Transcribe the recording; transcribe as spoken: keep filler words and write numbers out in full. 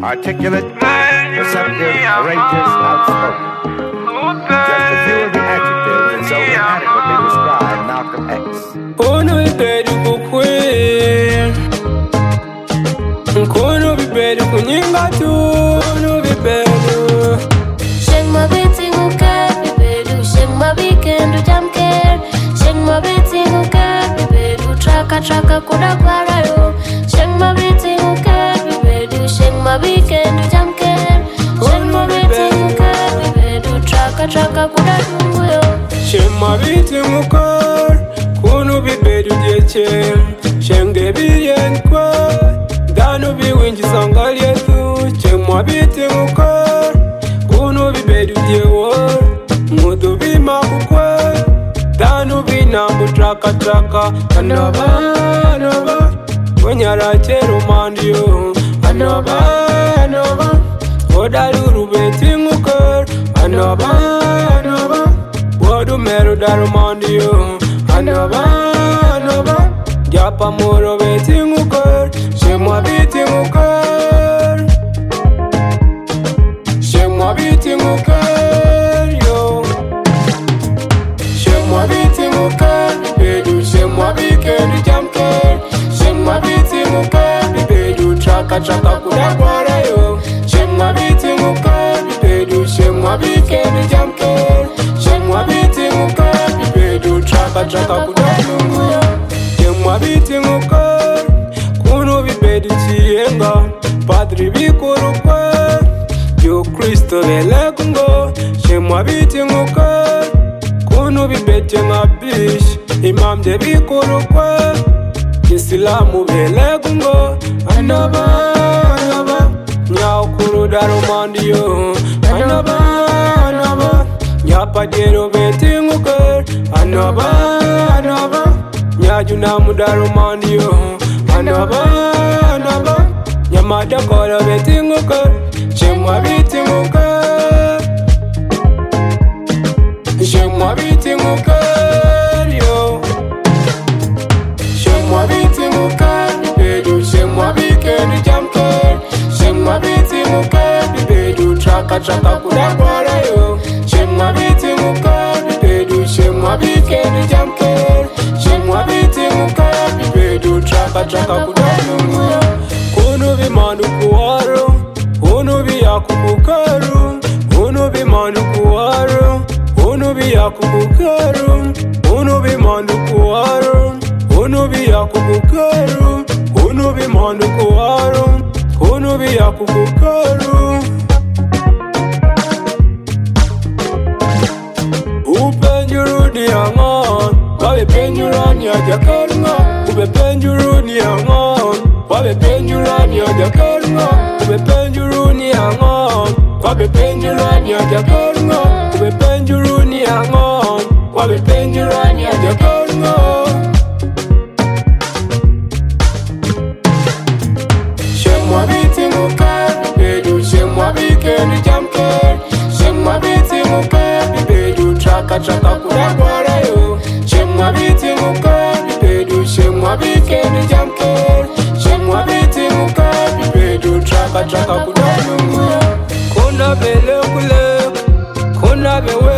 articulate, perceptive, courageous, outspoken. Just a few of the adjectives that so inadequately describe Malcolm X. Kono bibedu kukwe, kono bibedu kunyinga tu, kono bibedu. Sheng ma biti nguke bibedu, sheng ma bikendu jamker, sheng ma biti nguke bibedu, traka traka kuda kwarayo. Sheng ma biti nguke bibedu, sheng ma bikendu jamker, sheng ma biti nguke bibedu, traka traka kuda dunguyo. Sheng ma biti nguke. Kunu bibedu jeche, sheng de bien kwa, danu bi winji sangal yetu, sheng mwa biti ngukar. Kunu bibedu jewo, mudu bi makukwa, danu bi nambu traka traka. Anaba, anaba, wenyara cheru mandiyo. Anaba, anaba, odaluru beti ngukar. Anaba, anaba, wadu meru daru mandiyo. Anova, anova, japa moro beti ngukar, shemwa biti ngukar, shemwa biti ngukar, yo. Shemwa biti ngukar, bibedu, shemwa bikedu jamker, shemwa biti ngukar, bibedu, traka traka kudakwara yo. Shemwa biti ngukar, bibedu, shemwa bikedu jamker, shemwa biti ngukar, bibedu, traka traka kudalunguyo. Shemwa biti ngukar, kuno bibedu chienga, padri bikuru kwa, yo Kristo vele kungo. Shemwa biti ngukar, kuno bibedu ngabish, imam de bikuru kwa, Islamu vele kungo. Anaba, anaba, nyao kuru darumandiyo. Anaba, anaba, nyapa dero beti ngukar. Anaba, anaba, nyajuna mudaru mandiyo. Anaba, anaba, nyamada kora beti ngukar. Shemwa biti ngukar, shemwa biti ngukar, yo. Shemwa biti ngukar, bibedu, shemwa bikedu jamker, shemwa biti ngukar, bibedu, traka traka kudakwara yo. Shemwa biti ngukar, bibedu, shemwa bikedu jamker, shemwa biti ngukar, bibedu, traka traka kudalunguyo. Kuno bimandu kuwaro, kuno biyakukukaru, kuno bimandu kuwaro, kuno biyakukukaru, kuno bimandu kuwaro, kuno biyakukukaru, kuno bimandu kuwaro, kuno biyakukukaru. Upenjuru ni angon, wabe penjura ni ajakarunga. Ube penjuru ni angon, wabe penjura ni ajakarunga. Ube penjuru ni angon, wabe penjura ni ajakarunga. Ube penjuru ni angon, wabe penjura ni ajakarunga. Shemwa biti ngukar, bibedu, shemwa bikedu jamker, shemwa biti ngukar, bibedu, traka traka kudakwara yo. Shemwa biti ngukar, bibedu, shemwa bikedu jamker, shemwa biti ngukar, bibedu, traka traka kudalunguyo. Kona bele kule, kona bewe